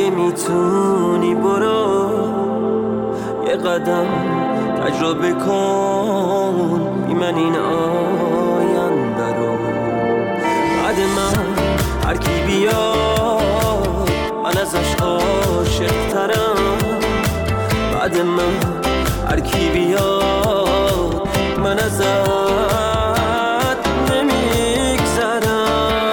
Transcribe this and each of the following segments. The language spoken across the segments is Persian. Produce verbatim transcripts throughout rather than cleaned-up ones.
اگه میتونی برو یه قدم تجربه کن بی من این آینده رو. بعد من هر کی بیاد من ازش عاشق ترم. بعد من هر کی بیاد من ازت نمیگذرم.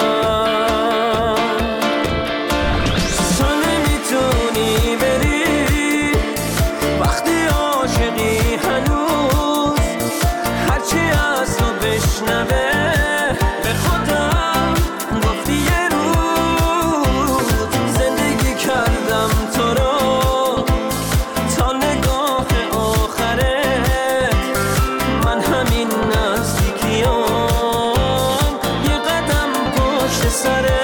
تو نمیتونی بری وقتی عاشقی هنوز هرچی از تو بشنوه به خودم گفتی یه روز زندگی کردم تو رو تا نگاه آخره. من همین نزدیکیام یه قدم پشت سرت.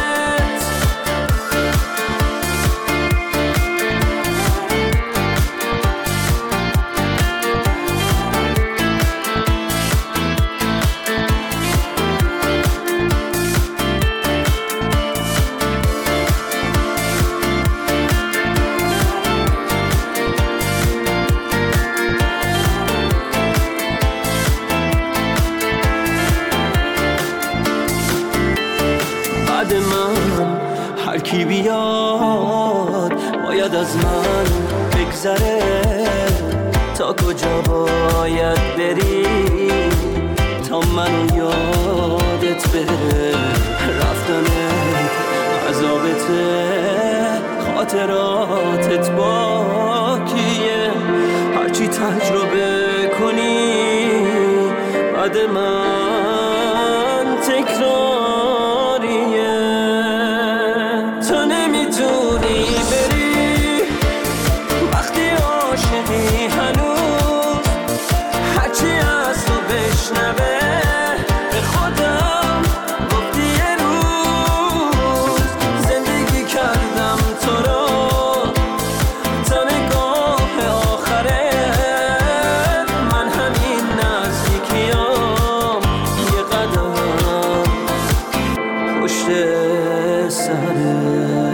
بعد من هر کی بیاد باید از من بگذره. تا کجا باید بری تا منو یادت بره. رفتنت عذابته خاطراتت باکیه. هرچی تجربه کنی بعد من تکراریه. تو نمیتونی بری وقتی عاشقی هنوز هرچی از تو بشنوه به خودم گفتی یه روز زندگی کردم تو رو تا نگاه آخره. من همین نزدیکیام یه قدم پشت سرت.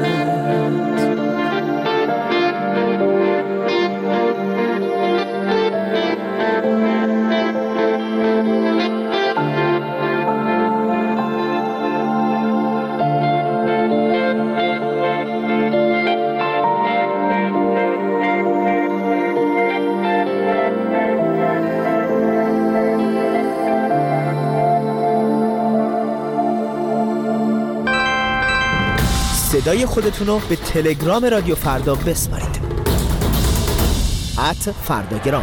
صدای خودتون رو به تلگرام رادیو فردا بسپارید. ات فرداگرام.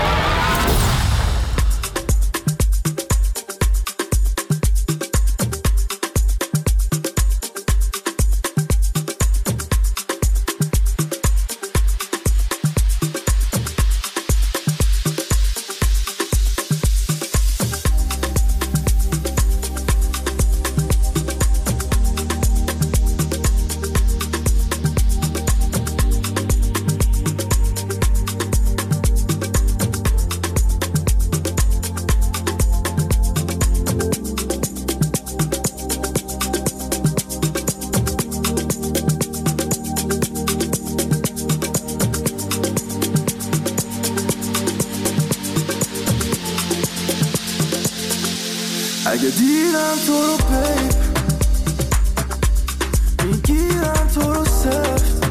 اگه دیدم تو رو بیب میگیرم تو رو سفت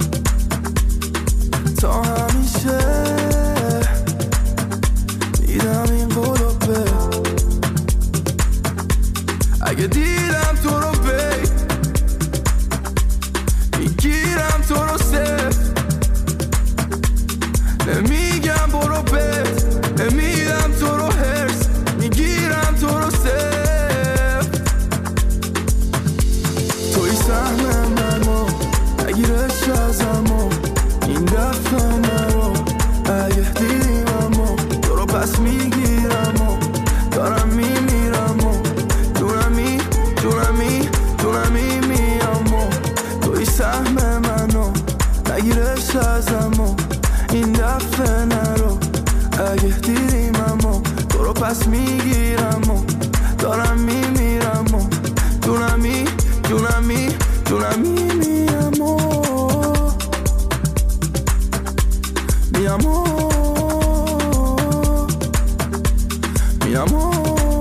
تا همیشه میدم این قولو بیب. اگه دیدم تو رو بیب میگیرم تو رو سفت نمیگم برو بیب نمیدم تو رو هرس میگیرم تو رو سفت. توی سهم منو نگیرش ازمو این دفعه نرو. اگه دیدیم و تو رو پس میگیرم و دارم میمیرم و دونمی دونمی دونمی میام و توی سهم منو نگیرش ازمو این دفعه نرو. اگه دیدیم و تو رو پس میگیرم و دارم میمیرم و دونمی دونمی دونمی میام و amor, mi amor.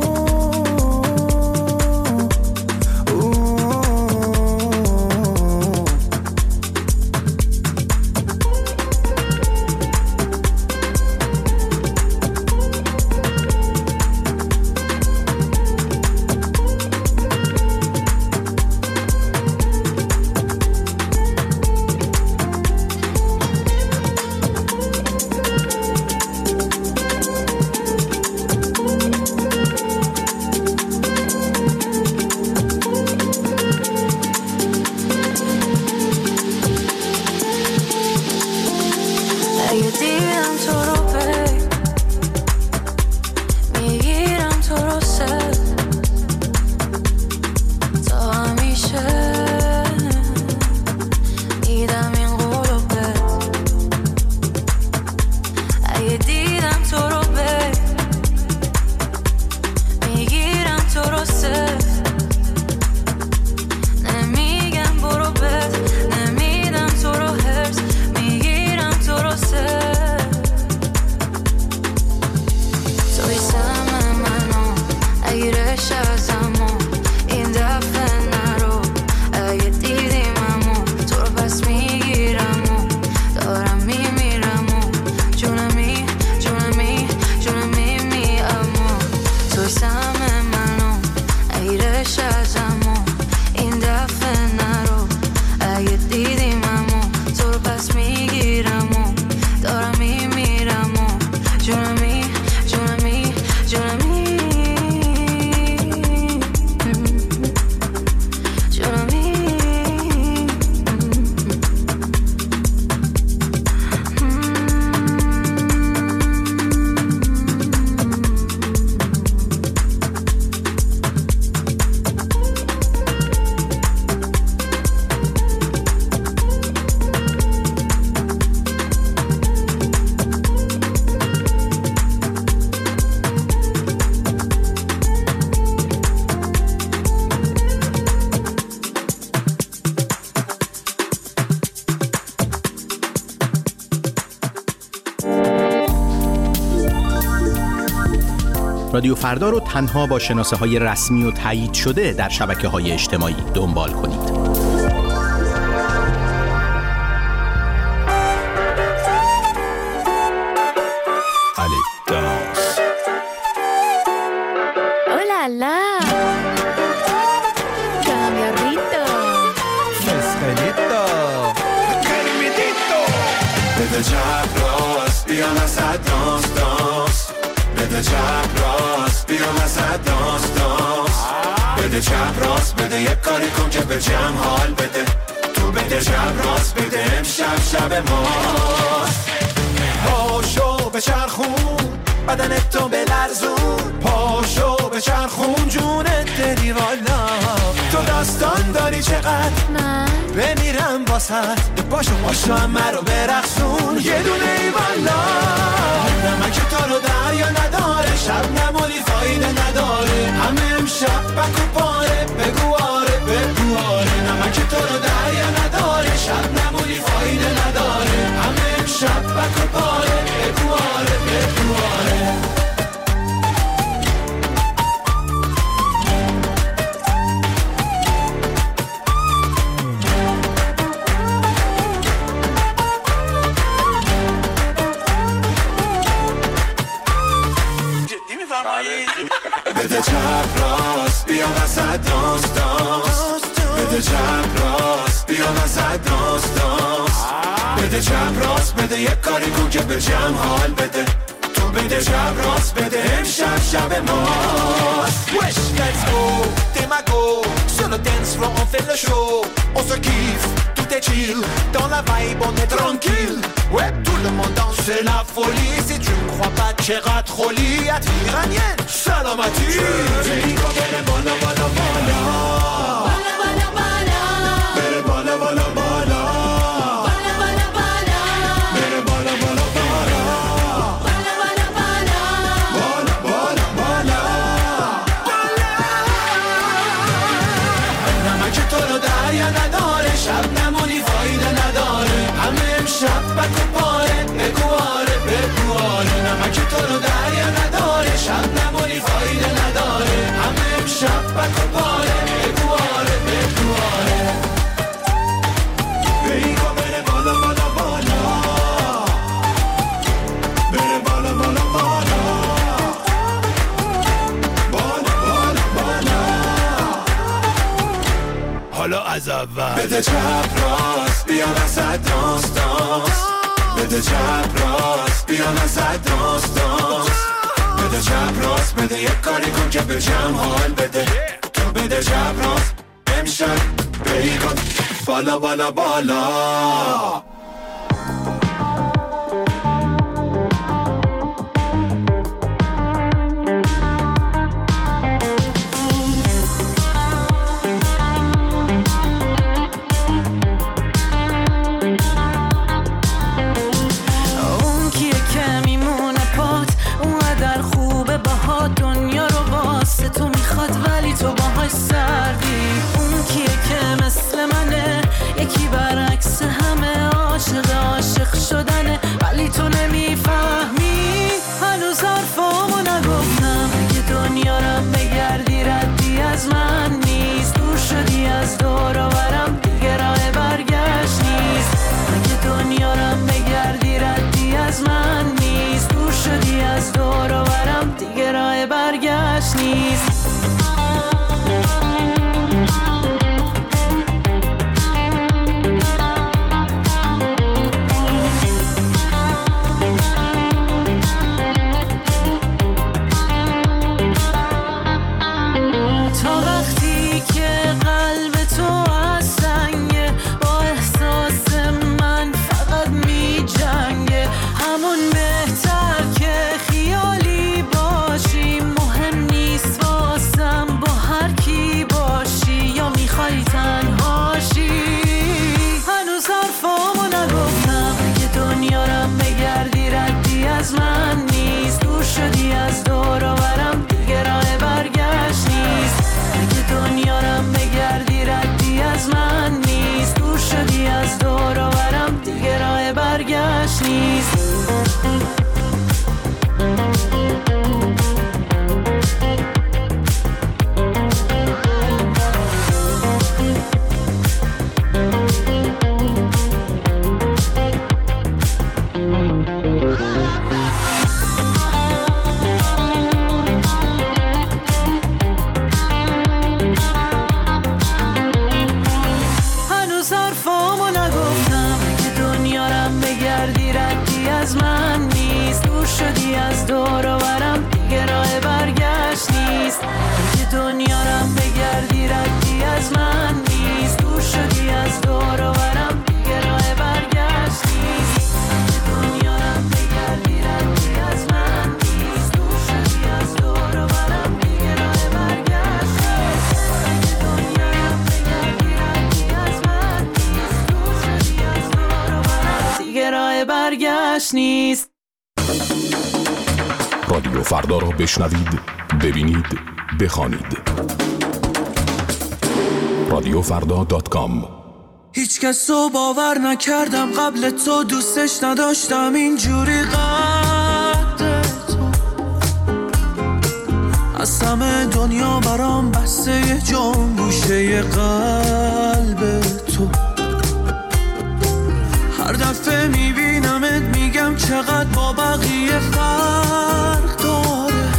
رادیو فردا رو تنها با شناسه های رسمی و تایید شده در شبکه های اجتماعی دنبال کنید. ¡Hola! ¡Cambiarrito! Fresquelito. Carmidito. بده چپ راست بیا وسط دانس دانس. بده چپ راست بیا وسط دانس دانس. بده چپ راست بده یک کاری کن که به جمع حال بده. تو بده چپ راست بده امشب شب ماست. پاشو بچرخون بدنت تو بلرزون. پاشو بچرخون جونت داری والا. تو داستان داری چقدر من بمیرم واسط. پاشو پاشو همه رو برقصون یه دونه ای والا. نمک تو رو دریا نداره شب نمونی فایده نداره. همه امشب بکو پاره بگو آره بگو آره. نمک تو رو دریا نداره شب نمونی فایده نداره. همه امشب بکو پاره بگو آره بگو آره. بده چپ راست بیا وسط دانس دانس. بده چپ راست بیا وسط دانس دانس. بده چپ راست بده یک کاری کن که به جمع حال بده. تو بده چپ راست بده امشب شب ماست. Wesh let's go t'es ma go. Sur le dance floor on fait le show. On se kiffe tout est chill. Dans la vibe on est tranquille. Ouais tout le monde danse c'est la folie. Si tu ne crois pas t'chera troli. Attire iranienne salamati. Je dico che le bola bola bola. Bola bola bola. Bere bola bola bola. Bola bola bola. Bere bola bola bola. Bola bola bola. Bola bola bola. Bola. نمک تو رو دریا نداره شب نمونی فایده نداره. همه امشب بکو پاره بگو آره. بده چپ راست بیا وسط دانس دانس بده چپ راست بیا وسط دانس دانس بده چپ راست بده یک کاری کن که به جمع حال بده تو بده چپ راست امشب بیگان بالا بالا بالا تو باهاش سردی اون کیه که مثل منه یکی برعکس همه عاشق عاشق شدنه ولی تو نمیفهمی هنوز حرفامو نگفتم اگه دنیا رم بگردی ردی از من نیست دور شدی از دور و برم دیگه راه برگشت نیست اگه دنیا رم بگردی ردی از من نیست دور شدی از دور و برم دیگه راه برگشت نیست نیست. رادیو فردا را بشنوید، ببینید، بخوانید. رادیو فردا دات کام. هیچ کس رو باور نکردم قبل تو، دوستش نداشتم اینجوری قد تو. از همه دنیا برام بسته یه جام گوشه قلب تو. هر دفعه میبینمت میگم چقدر با بقیه فرق داره.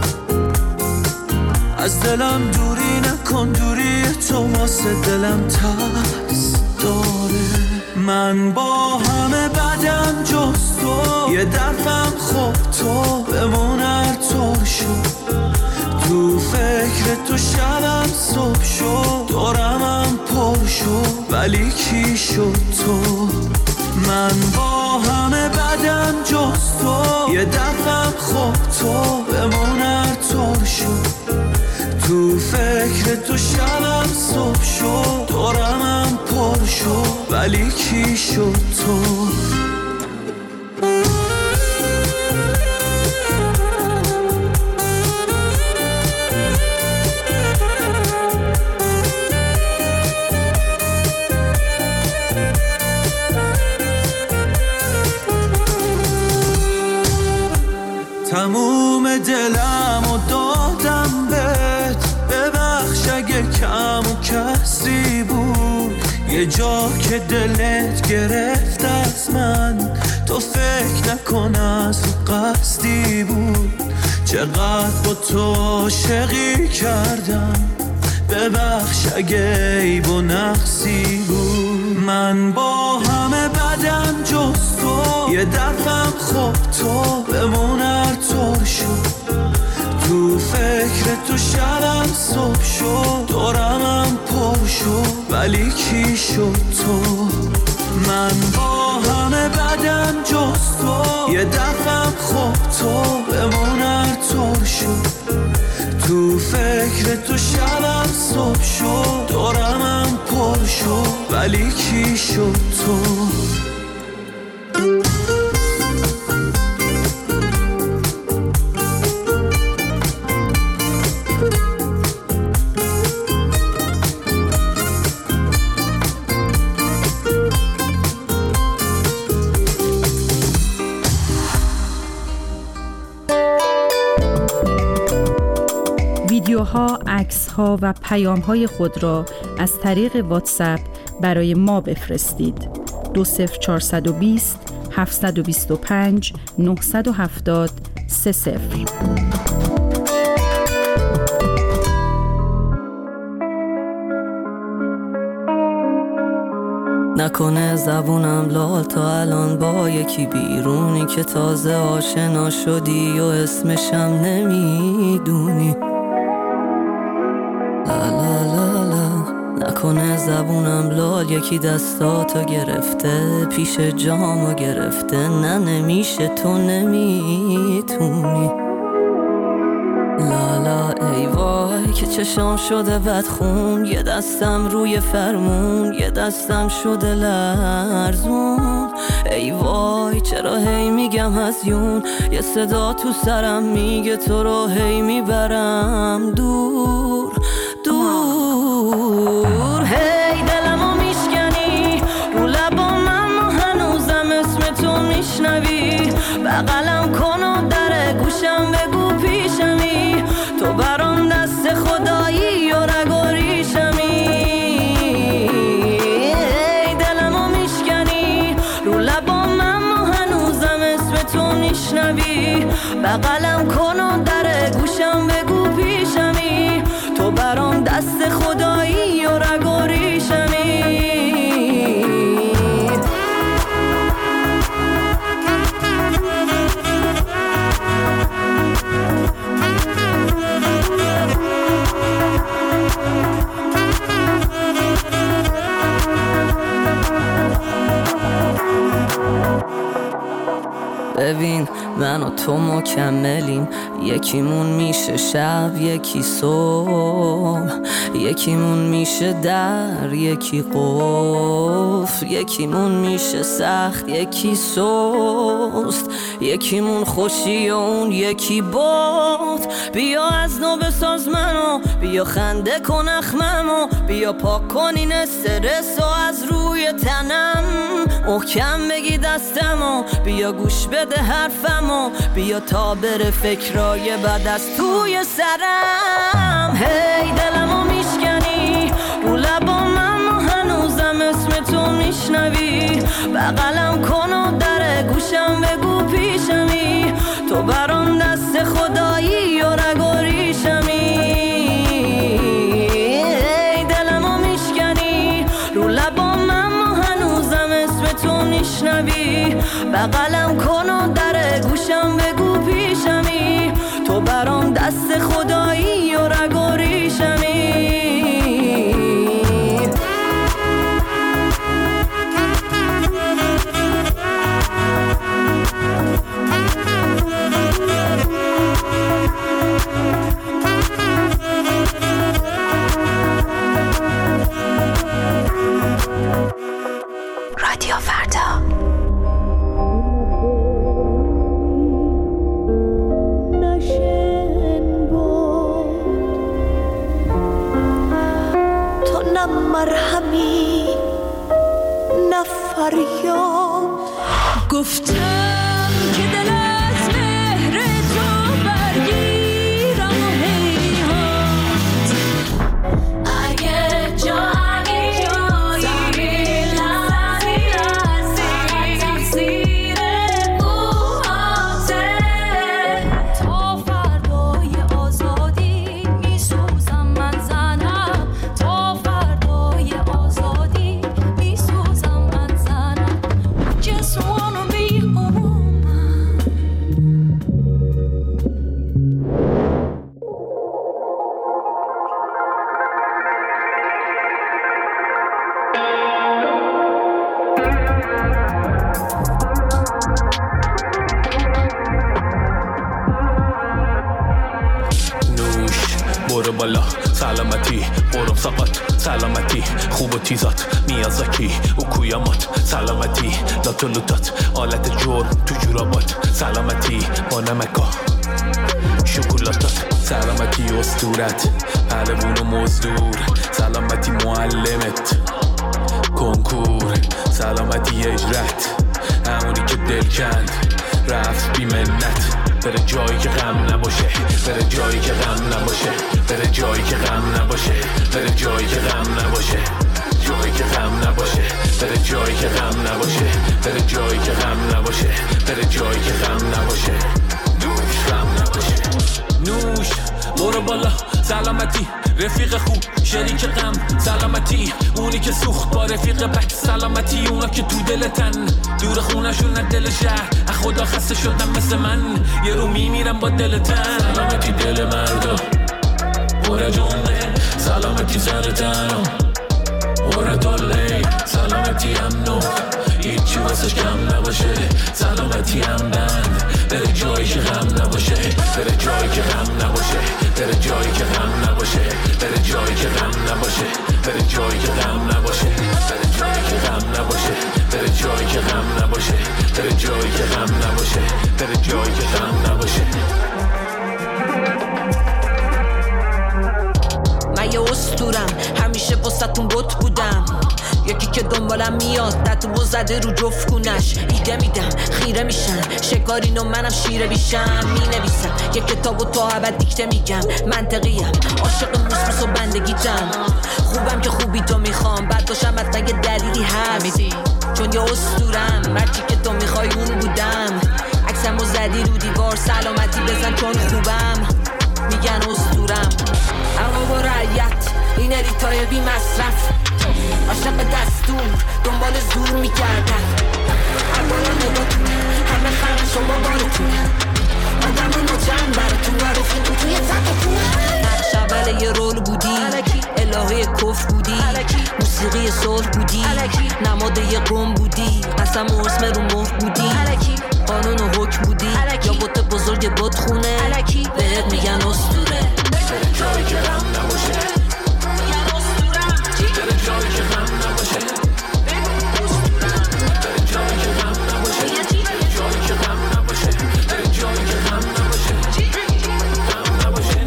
از دلم دوری نکن، دوری تو واسه دلم ترس داره. من با همه بدم جز تو، یه درفم خوب تو بمون هر طور شد. تو فکر تو شبم صبح شد، دورمم پر شد ولی کی شد تو. من با همه بدم جز تو، یه دفعم خوب تو بمون هر طور شد. تو فکر تو شبم صبح شد، دورمم پر شد ولی کی شد تو. تموم دلم و دادم بهت، ببخش اگه کم و کسی بود. یه جا که دلت گرفت از من، تو فکر نکن از قصدی بود. چقدر با تو عاشقی کردم، ببخش اگه عیب و نقصی بود. من با همه بدم جز تو، یه دفعم خب تو بمون هر طور شد. تو فکر تو شبم صبح شد، دورمم پر شد ولی کی شد تو. من با همه بدم جز تو، یه دفعم خب تو بمون هر طور شد. تو فکر تو شبم صبح شد، دورمم پر شد ولی کی شد تو. ویدیوها، عکس‌ها و پیام‌های خود را از طریق واتساپ برای ما بفرستید. دو صفر چهارصد و بیست هفتصد و بیست و پنج نهصد و هفتاد سه صفر. نکنه زبونم لال تا الان با یکی بیرونی که تازه آشنا شدی و اسمشم نمیدونی. لا لا لا لا. نکنه زبونم لال یکی دستاتو گرفته، پیش جامو گرفته. نه نمیشه تو نمیتونی. لا لا ای وای که چشام شده بدخون، یه دستم روی فرمون، یه دستم شده لرزون. ای وای چرا هی میگم هزیون، یه صدا تو سرم میگه تو رو هی میبرم دور دور. هی دلمو میشکنی رو لبام، اما هنوزم اسم تو میشنوی. بغلم کن و در گوشم بگو پیشمی، تو برام دست خدایی و رگ و ریشمی. ای دلمو میشکنی رو لبام، اما هنوزم اسم تو میشنوی. بغلم کن و در گوشم بگو پیشمی، تو برام دست خدایی و رگ و ریشمی. ببین من و تو مکملیم، یکیمون میشه شب یکی صبح، یکیمون میشه در یکی قفل، یکیمون میشه سخت یکی سست، یکیمون خوشی و اون یکی باد. بیا از نو بساز منو، بیا خنده کن اخممو، بیا پاک کن این استرس و از روی تنم محکم بگی دستمو، بیا گوش بده حرفمو، بیا تا بره فکرای بد از توی سرم. هی دلمو میشکنی رو لبام، اما هنوزم اسم تو میشنوی. بغلم کن و در گوشم بگو پیشمی، تو برام دست خدایی و رگ و ریشمی. هی دلمو میشکنی رو لبام، اما هنوزم اسم تو میشنوی. بغلم کن و در گوشم بگو پیشمی، تو برام دست خدایی و رگ و ریشمی. رادیو فردا. نشین باش برو بالا سلامتی برم ساقات سلامتی خوب و تیزات میازاکی و کویامات سلامتی لاتولوتات آلت جرم تو جورابات سلامتی با نمکا شکلاتات سلامتی اسطورت پهلوون و مزدور سلامتی معلمت کنکور سلامتی اجرت همونی که دل کند رفت بی منت بره جایی که غم نباشه بره جایی که غم نباشه بره جایی که غم نباشه بره جایی که غم نباشه جایی که غم نباشه بره جایی که غم نباشه بره جایی که غم نباشه بره جایی که غم نباشه نوش غم نباشه نوش برو بالا سلامتی رفیق خوب شریک غم سلامتی اونی که سوخت با رفیق بد سلامتی اونا که تو دلتن دور خونشون از دل شهر از خدا خسته شدن مثل من یه رو میمیرم با دلتن سلامتی دل مردا برا جونه سلامتی سرتنم برا دالی سلامتی امنو هیچی واسش کم نباشه سلامتی هم بند بره جایی که غم نباشه بره جایی که غم نباشه بره جایی که غم نباشه بره جایی که غم نباشه بره جایی که غم نباشه بره جایی که غم نباشه بره جایی که غم نباشه بره جایی که غم نباشه بره جایی که غم نباشه من یه اسطورم همیشه واسه‌تون بت بودم یکی که دنبالم میاد دتو زده رو جفت کونش ایده میدم خیره میشن شکارین و منم شیره بیشم مینویسم یک کتاب و تا ابد دیکته میگم منطقیم عاشق موسموس و بندگیتم خوبم که خوبی تو میخوام بعد باشم حتما یه دلیلی هست چون یه اسطورم مرچی که تو میخوای اون بودم عکسمو زدی رو دیوار سلامتی بزن چون خوبم میگن اسطورم اما با رعیت این اریتای بی مصرف عاشق دستور دنبال زور میگردن عبالا نگاتونه همه خرم شما بارتون آدم و نجم براتون و رفین تو توی تکتون نقش اول یه رول بودی الهه کف بودی موسیقی صلح بودی نماد یه قوم بودی قسم و اسم رو مهر بودی قانون و حکم بودی یا بوت بزرگ بوت خونه بهت میگن اسطوره جایی که غم نباشه بره جایی که غم نباشه بره جایی که غم نباشه بره جایی که غم نباشه بره جایی که غم نباشه غم نباشه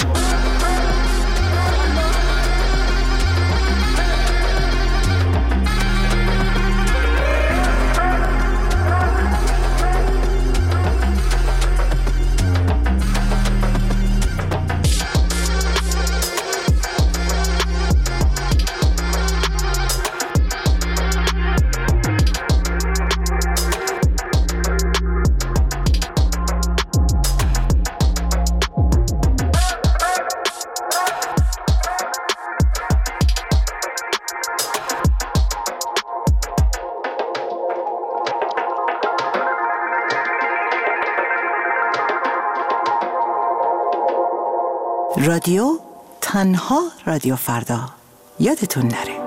رادیو تنها رادیو فردا یادتون نره.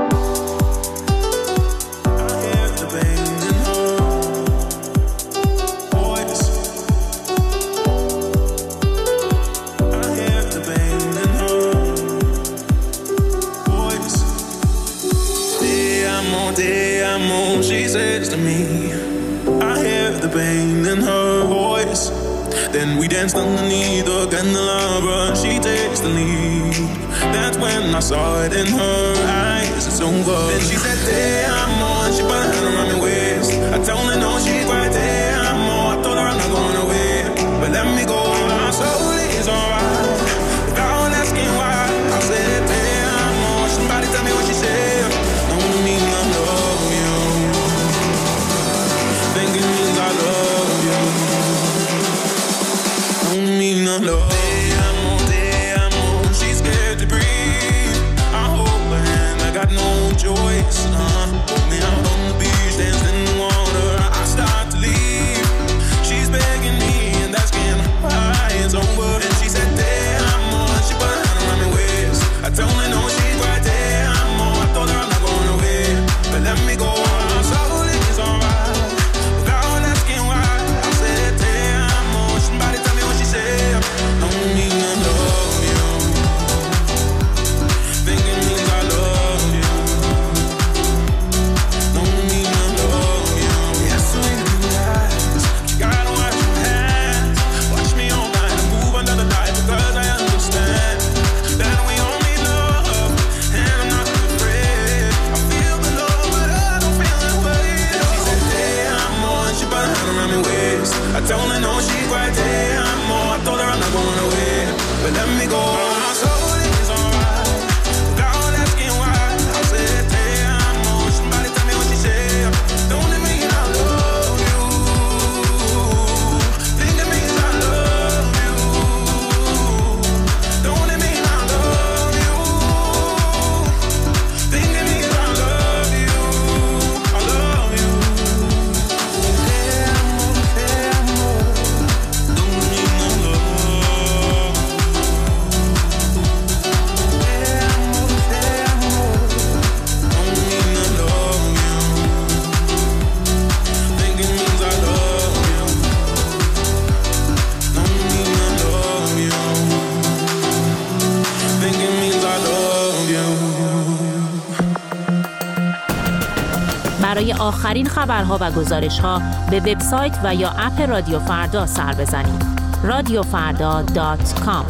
She says to me, I hear the pain in her voice. Then we danced underneath the candelabra. She takes the lead. That's when I saw it in her eyes. It's over. Then she said, "Te amo." She put her hand around my waist. I told her no, she's right. Te amo. I told her I'm not going away, but let me go. My soul is alright. Without asking why, I said, "Te amo." Somebody tell me what she said. Don't mean I love you. Think it means I love you. Don't mean I love. Te amo, te amo. She's scared to breathe. I hold her hand. I got no choice. Uh, hold me out on the beach, dancing in the water. I start to leave. She's begging me and asking why it's over. And she said, "Te amo." She put her hand around my waist. I told her no, she's right. Te amo. I told her I'm not going away, but let me go. My soul is alright. Without asking why, I said, "Te amo." Somebody tell me what she said. Don't I told her no, she cried, damn, more. I told her I'm not going away, but let me go. My soul is alright, without asking why. I said, damn, more. Somebody tell me what she said. Don't it mean I love you? Think it means I love you. Don't it mean I love you? Think it means I love you. I love you. برای آخرین خبرها و گزارش‌ها به وبسایت و یا اپ رادیو فردا سر بزنید. رادیو فردا دات کام.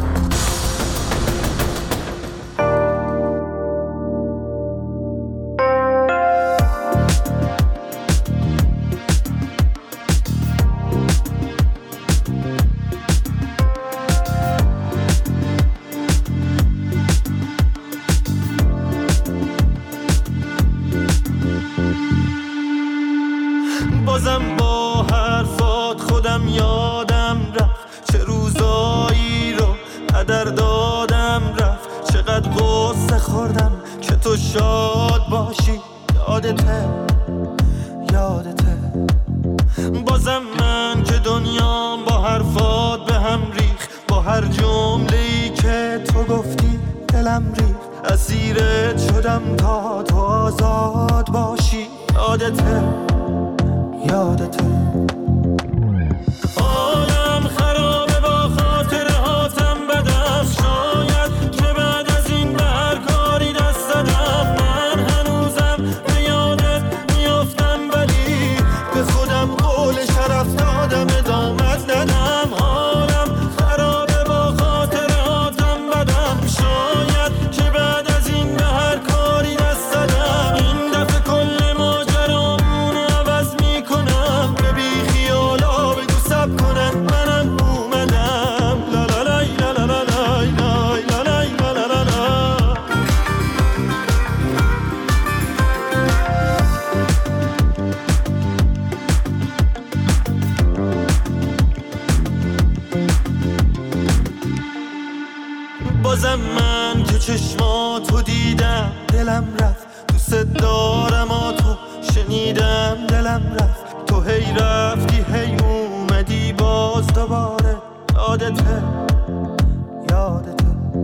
بازم با حرفات خودم یادم رفت، چه روزایی رو هدر دادم رفت، چقدر غصه خوردم که تو شاد باشی. یادته یادته بازم من که دنیام با حرفات به هم ریخ، با هر جمله‌ای که تو گفتی دلم ریخ، اسیرت شدم تا تو آزاد باشی. یادته یادته عالم خرابه با خاطره هاتم بدم، شاید که بعد از این به هر کاری دست دادم. من هنوزم به یادت میافتم ولی به خودم قول شرف دادم ادامت ندم. عالم خرابه با خاطره هاتم بدم، شاید که بعد از این به هر کاری دست دادم. این دفعه کل ماجرامون عوض میکنم، به بی خیالا بگو سب کنن منم اومدم. لا لا لای لا لا لا لای لای لا لای لا لا لا لا. بازم من که چشماتو دیدم دلم رفت، دوست دارم آتو شنیدم دلم رفت. تو هی رفتی هی اومدی باز دوباره. یادته یادته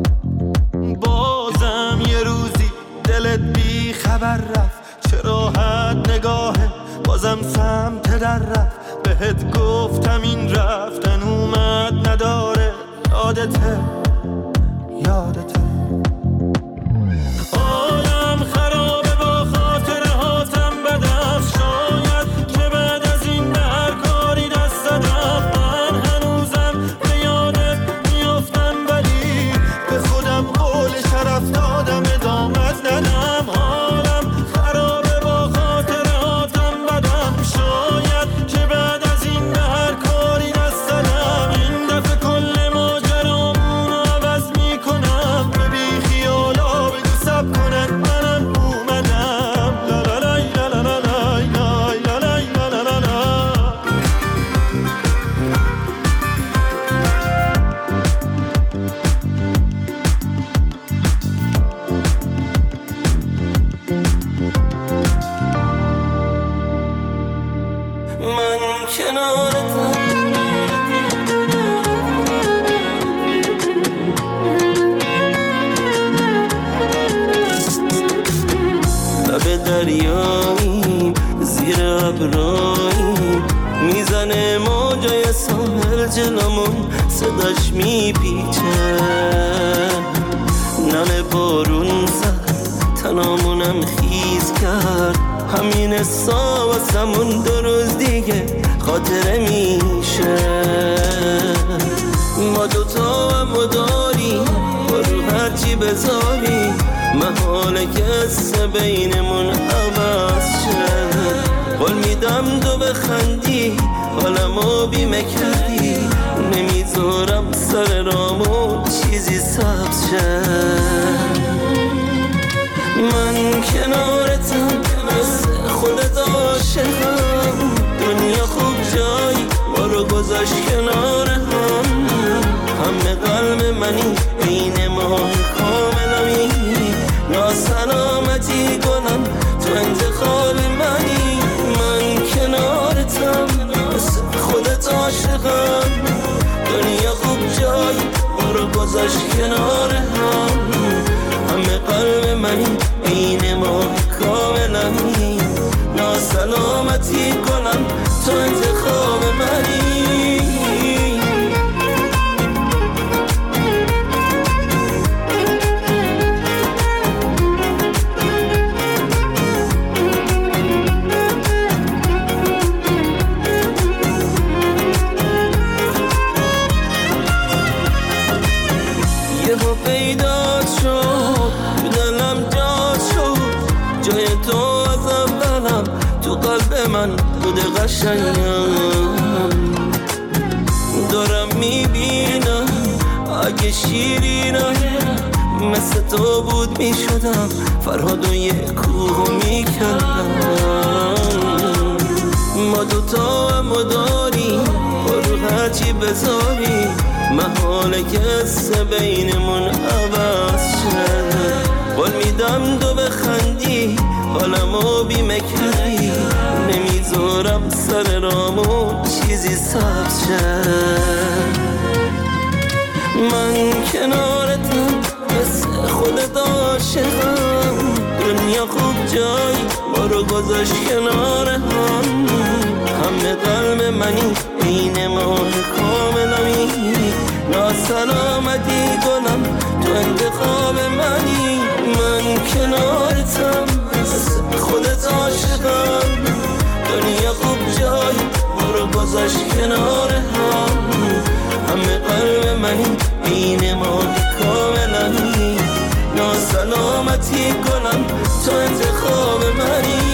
بازم یه روزی دلت بی خبر رفت، چه راحت نگاهه بازم سمت در رفت. بهت گفتم این رفتن اومد نداره. یادته یادته عالم خرابه با خاطره هاتم بدم، شاید که بعد از این به هر کاری دست دادم. من هنوزم به یادت میافتم ولی به خودم قول شرف دادم ادامت ندم. عالم خرابه با خاطره هاتم بدم، شاید که بعد از این به هر کاری دست دادم. این دفعه کل ماجرامون عوض میکنم، به بی خیالا بگو سب کنن منم اومدم. لا لا لای لا لا لا لای لای لا لای لا لا لا لا. من کنارتم لب دریاییم زیر ابراییم، میزنه موجای ساحل جلومون صداش میپیچه. نل بارون زد تنامونم خیز کرد، همین حسا واسمون دو روز دیگه خاطره میشه. ما دوتا هم داریم با رو هرچی بذاری، محاله که قصه بینمون عوض شه. قول میدم تو بخندی حالمو بی مکردی نمیذارم سر رامو چیزی سبز شد. من کنارتم مثل خودت عاشقم، دنیا خوب جایی ما رو گذاشت کنار هم. همه قلب منی این ماه کاملمی، ناسلامتی کنم تو انتخاب منی. من کنارتم مثل خودت عاشقم، دنیا خوب جایی ما رو گذاشت کنار هم. همه قلب منی این ماه کاملمی، ناسلامتی کنم تو انتخاب منی. یهو پیدا شد تو دلم جا شد، جای تو از اولم تو قلب من بود قشنگم. دارم میبینم اگه شیرینم مثل تو بود میشدم، فرهاد و یه کوه میکردم. ما دوتا هم داریم برو هرچی بذاری، محاله که قصه بینمون عوض شد. قول میدم دو بخندی حالمو بیمه کردی، نمیذارم سر رامو چیزی سبز شد. من کنارتم مثل خودت عاشقم، دنیا خوب جایی ما رو گذاشت کنار هم. همه قلب منی این ماه کاملمی، ناسلامتی کنم تو انتخاب منی. من کنارتم مثل خودت عاشقم، دنیا خوب جایی ما رو گذاشت کنار هم. همه قلب منی این ماه کاملمی، ناسلامتی کنم تو انتخاب منی.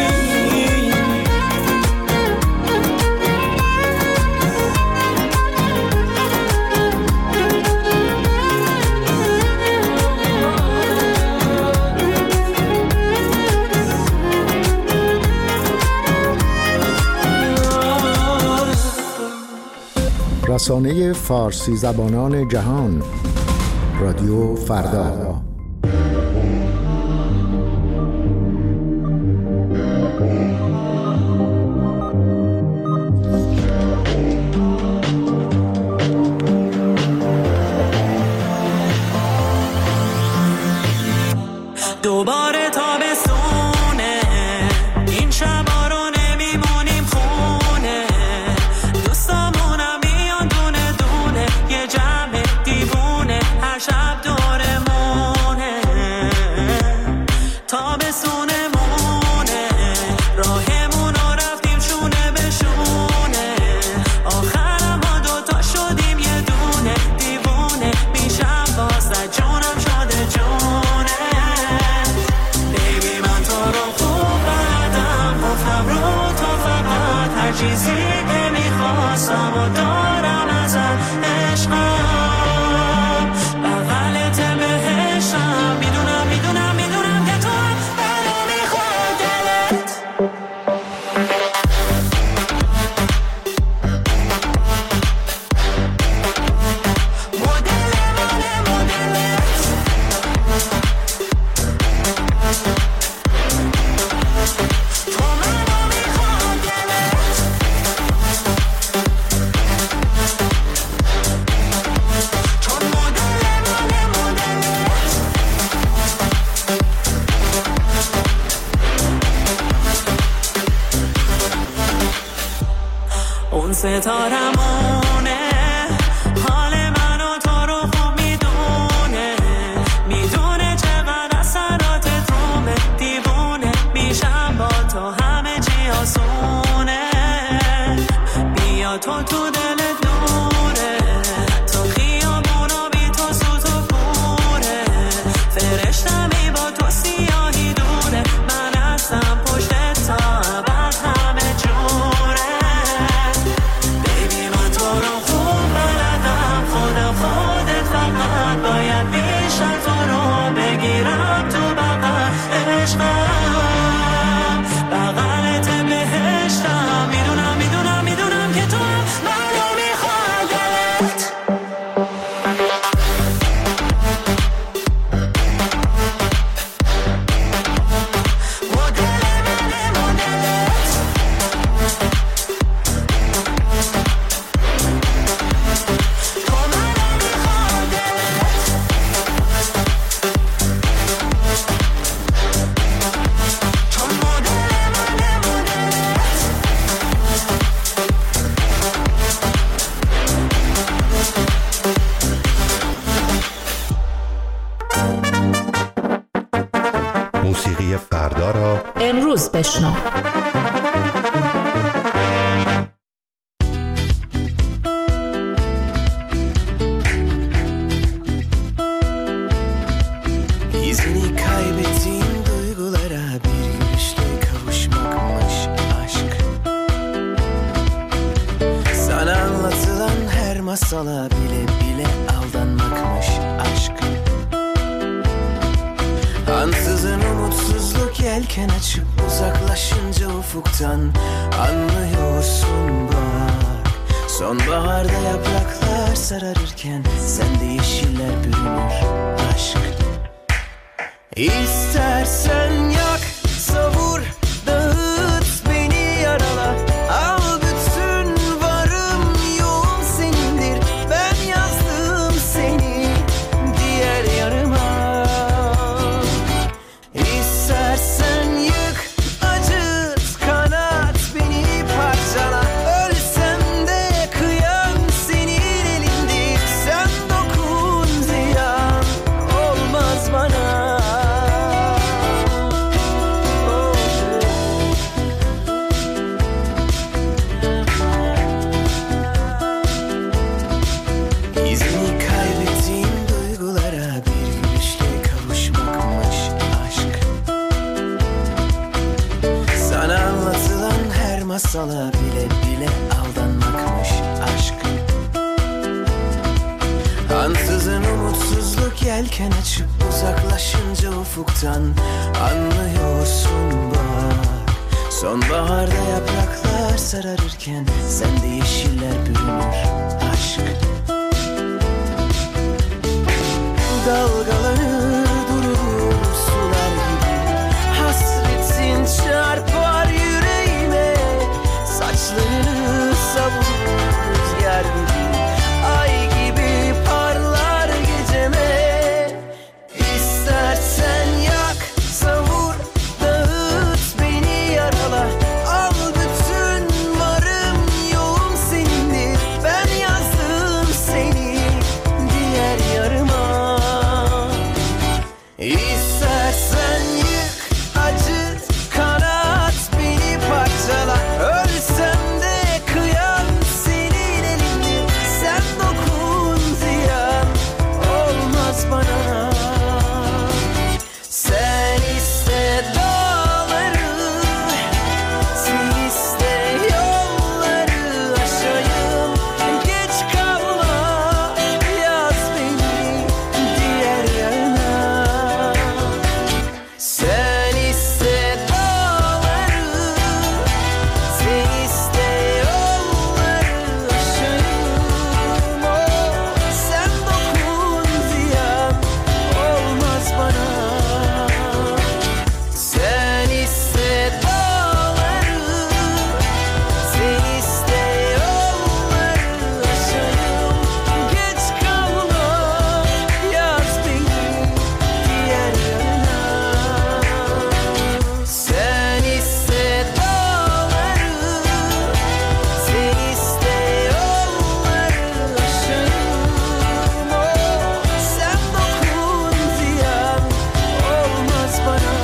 رسانه فارسی زبانان جهان، رادیو فردا. دوباره تابستونه، این شبا رو نمیمونیم خونه، دوستامونم میان دونه دونه، یه جمع دیوونه هر شب دورمونه. تابستونمونه، راهمون رو رفتیم شونه به شونه، آخرم ما دوتا شدیم یه دونه، دیوونه میشم واسه جونم شده جونه. چیزی که میخواستم و دارم ازت عشقم، بغلت بهشم، میدونم میدونم میدونم که تو هم منو میخواد دلت. مدل مال مدلت، تو منو میخواد دلت. اون ستارمونه، حال من و تو رو خوب میدونه، میدونه چقدر اثراتت رومه، دیوونه میشم با تو همه چی آسونه. بیا تو تو دلت دوره، تو خیابونو بی تو سوت و کوره، فرشتمی با تو سیاهی دونه، من هستم پشتت تا ابد همه جوره. Baby, anlatılan her masala bile bile aldanmakmış aşk. Ansızın umutsuzluk yelken açıp uzaklaşınca ufuktan anlıyorsun bak. Sonbaharda yapraklar sararırken sende yeşiller bürünür aşk. İstersen yak, savur, dağıt, beni yarala. Al bütün varım yoğum senindir. Ben yazdım seni diğer yarıma. İstersen yık, acıt, kanat, beni parçala. Ölsem de kıyam senin elindir. Sen dokun, ziyan olmaz bana. İzini kaybettiğim duygulara bir gülüşle kavuşmakmış aşk. Sana anlatılan her masala bile bile aldanmakmış aşk. Ansızın umutsuzluk yelken açıp uzaklaşınca ufuktan anlıyorsun bak. Sonbaharda yapraklar sararırken sende yeşiller bürünür aşk. Dalgalanır durur sular gibi, hasretin çarpar yüreğime. Saçlarını savurur rüzgar gibi, ay gibi parlar geceme. İstersen yak, savur, dağıt, beni yarala. Al bütün varım yoğum senindir. Ben yazdım seni diğer yarıma. İstersen yık, acıt, kanat, beni parçala. Ölsem de kıyam senin elindir. Sen dokun, ziyan olmaz bana. Sen iste dağları, sen iste yolları aşayım. Geç kalma, yaz beni diğer yana. Sen iste dağları, sen iste yolları aşayım. Oh, sen dokun, ziyan olmaz bana. Sen iste dağları, sen iste yolları aşayım. Geç kalma, yaz beni diğer yana. Sen iste dağları, sen iste yolları aşayım. Oh, sen dokun, ziyan olmaz bana.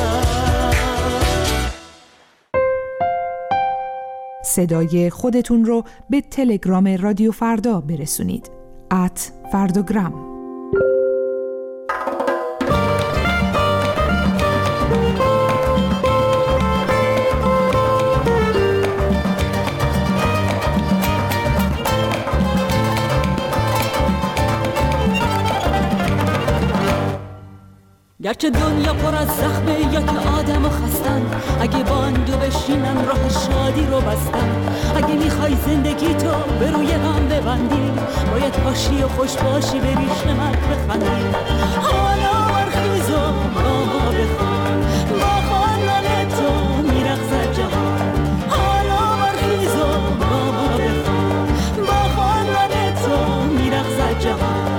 صدای خودتون رو به تلگرام رادیو فردا برسونید. ات فرداگرام. گرچه دنیا پر از زخمه یا که آدم و خستن، اگه باندو بشینن راه شادی رو بستن. اگه میخوای زندگی تو به روی هم ببندی، باید باشی و خوش باشی بری شمک بخندی. حالا برخیز و با ما بخوان، با خواندن تو میرقصد جهان. حالا برخیز و با ما بخوان، با خواندن تو میرقصد جهان.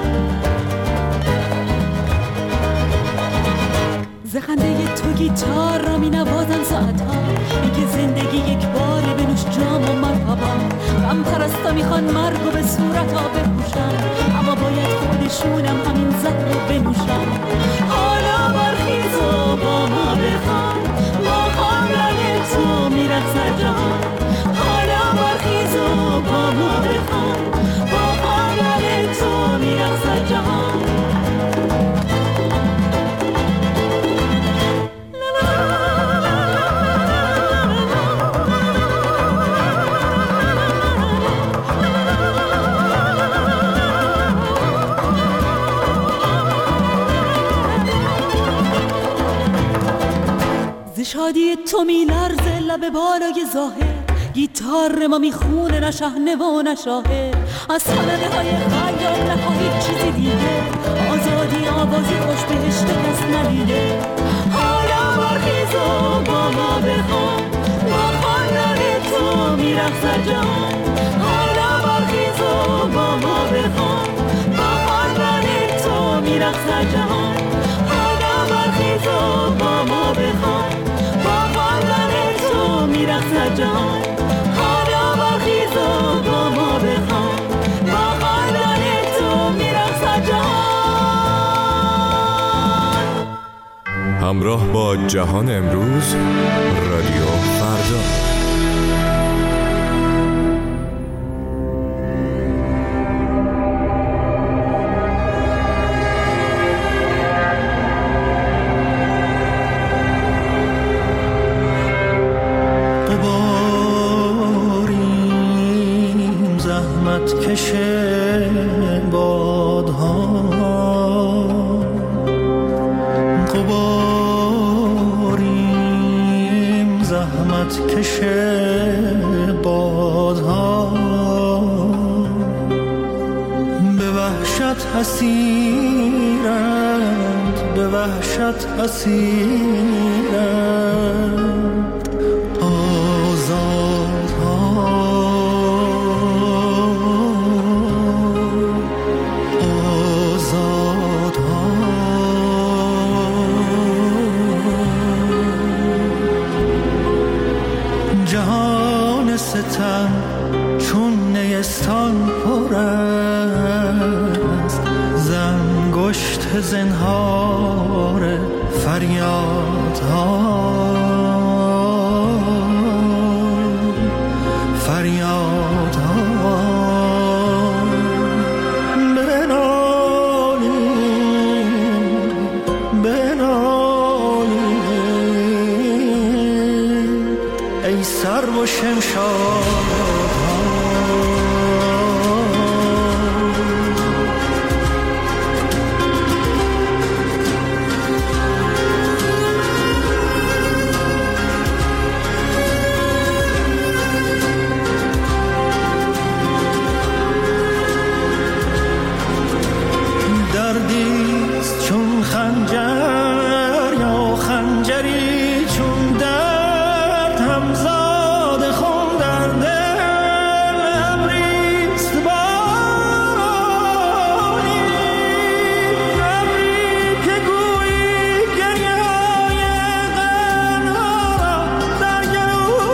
زخنده تو گیتار را می نوازن ساعتها، میگه زندگی یک باری بنوش جام و مرحبا. غم پرستا میخوان مرگ و به صورت ها بپوشن، اما باید خودشونم همین زهر رو بنوشن. حالا برخیز و با ما بخوان، با خواندن تو میرقصد جهان. حالا برخیز و با ما بخوان، با خواندن تو میرقصد جهان. la la la شادی تو میلرزه لب بالای ظاهر، گیتار ما میخونه نه شهنه و نه شاهر، از صدقه های خیال نخواهی چیزی دیگه، آزادی آوازی خوش بهشت کس ندیده. حالا برخیز و با ما بخوان، با خواندن تو میرخصد جهان. حالا برخیز و با ما بخوان، با خواندن تو میرخصد جهان. حالا برخیز و با ما بخوان، با خواندن تو میرخصد جهان. حالا برخیز و با ما بخوان، با خواندن تو میرخصد جهان. همراه با جهان امروز، رادیو فردا. قباریم زحمت کشه بادها، قباریم زحمت کشه بادها، به وحشت اسیرند، به وحشت اسیرند آزادها، آزادها. جهان ستم چون نیستان پر است، زنگشت زنهار فریادها، فریادها. بنالیم، بنالیم ای سرو و شمشادها. دردیست چون خنجر یا خنجری چون درد، همزاد خون در دل ابریست باری، ابری که گویی گریه های غمها را در گلو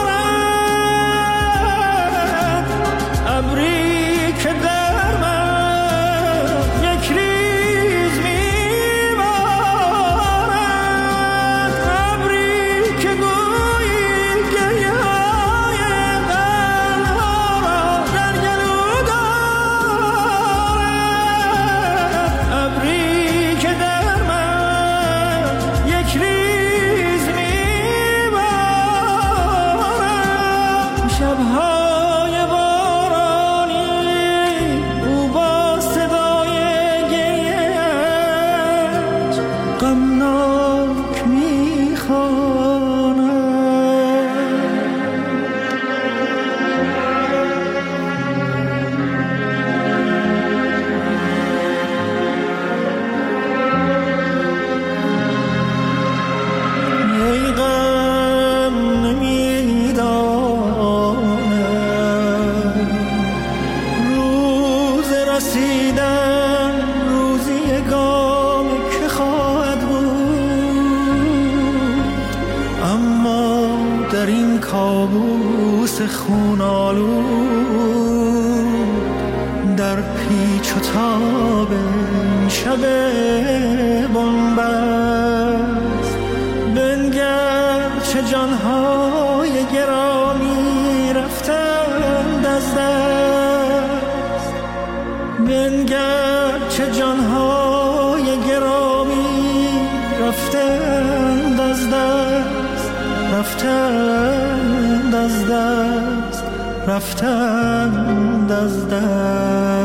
دارد، ابری که در من یک ریز میبارد، ابری که گویی گریه های غمها را در گلو دارد، ابری که در من یک ریز میبارد. شبهای بارانی او با صدای گریه‌اش غمناک میخواند. ای غم نمیداند روز رسیدن، روزی گام که خواهد بود، اما در این کابوس خونالود، در پیچ و تاب این شب بنبست، بنگر چه جانهای گرامی رفتند از دست، بنگر چه جانهای گرامی رفتند از دست، رفتند از دست، رفتند از دست.